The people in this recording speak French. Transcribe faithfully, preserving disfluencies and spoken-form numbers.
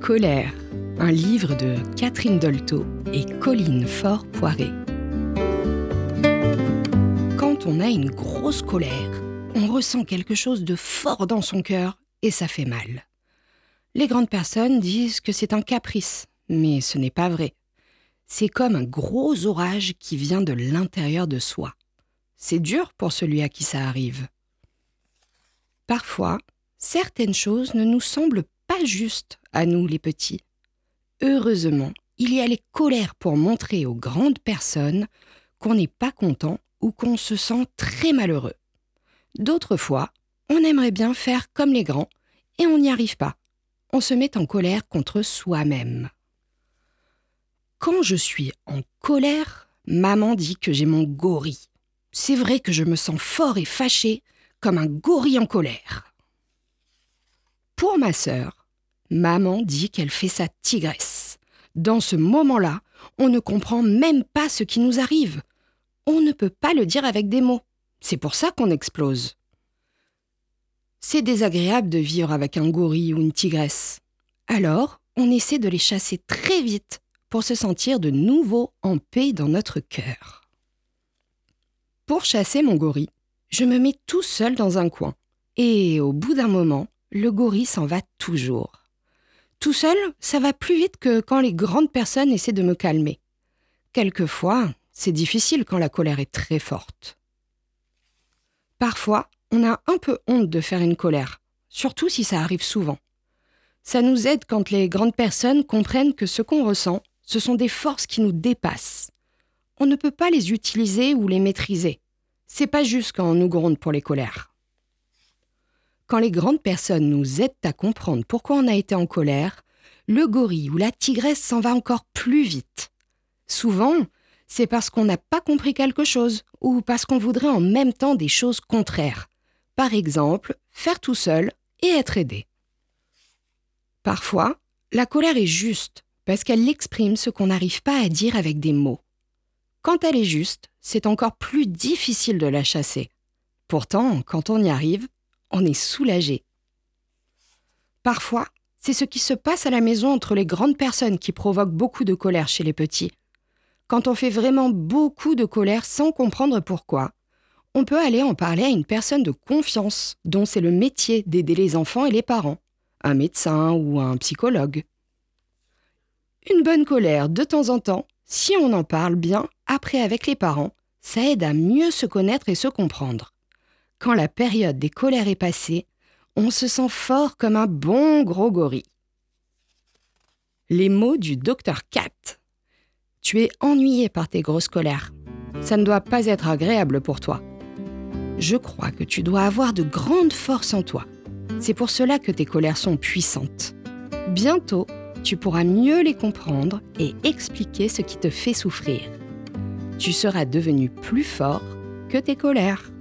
Colère, un livre de Catherine Dolto et Colline Faure-Poiré. Quand on a une grosse colère, on ressent quelque chose de fort dans son cœur et ça fait mal. Les grandes personnes disent que c'est un caprice, mais ce n'est pas vrai. C'est comme un gros orage qui vient de l'intérieur de soi. C'est dur pour celui à qui ça arrive. Parfois, certaines choses ne nous semblent pas justes à nous les petits. Heureusement, il y a les colères pour montrer aux grandes personnes qu'on n'est pas content ou qu'on se sent très malheureux. D'autres fois, on aimerait bien faire comme les grands et on n'y arrive pas. On se met en colère contre soi-même. Quand je suis en colère, maman dit que j'ai mon gorille. C'est vrai que je me sens fort et fâché comme un gorille en colère. Pour ma sœur, maman dit qu'elle fait sa tigresse. Dans ce moment-là, on ne comprend même pas ce qui nous arrive. On ne peut pas le dire avec des mots. C'est pour ça qu'on explose. C'est désagréable de vivre avec un gorille ou une tigresse. Alors, on essaie de les chasser très vite pour se sentir de nouveau en paix dans notre cœur. Pour chasser mon gorille, je me mets tout seul dans un coin. Et au bout d'un moment, le gorille s'en va toujours. Tout seul, ça va plus vite que quand les grandes personnes essaient de me calmer. Quelquefois, c'est difficile quand la colère est très forte. Parfois, on a un peu honte de faire une colère, surtout si ça arrive souvent. Ça nous aide quand les grandes personnes comprennent que ce qu'on ressent, ce sont des forces qui nous dépassent. On ne peut pas les utiliser ou les maîtriser. C'est pas juste quand on nous gronde pour les colères. Quand les grandes personnes nous aident à comprendre pourquoi on a été en colère, le gorille ou la tigresse s'en va encore plus vite. Souvent, c'est parce qu'on n'a pas compris quelque chose ou parce qu'on voudrait en même temps des choses contraires. Par exemple, faire tout seul et être aidé. Parfois, la colère est juste parce qu'elle exprime ce qu'on n'arrive pas à dire avec des mots. Quand elle est juste, c'est encore plus difficile de la chasser. Pourtant, quand on y arrive, on est soulagé. Parfois, c'est ce qui se passe à la maison entre les grandes personnes qui provoque beaucoup de colère chez les petits. Quand on fait vraiment beaucoup de colère sans comprendre pourquoi, on peut aller en parler à une personne de confiance dont c'est le métier d'aider les enfants et les parents, un médecin ou un psychologue. Une bonne colère de temps en temps, si on en parle bien après avec les parents, ça aide à mieux se connaître et se comprendre. Quand la période des colères est passée, on se sent fort comme un bon gros gorille. Les mots du docteur Cat. Tu es ennuyé par tes grosses colères. Ça ne doit pas être agréable pour toi. Je crois que tu dois avoir de grandes forces en toi. C'est pour cela que tes colères sont puissantes. Bientôt, tu pourras mieux les comprendre et expliquer ce qui te fait souffrir. Tu seras devenu plus fort que tes colères.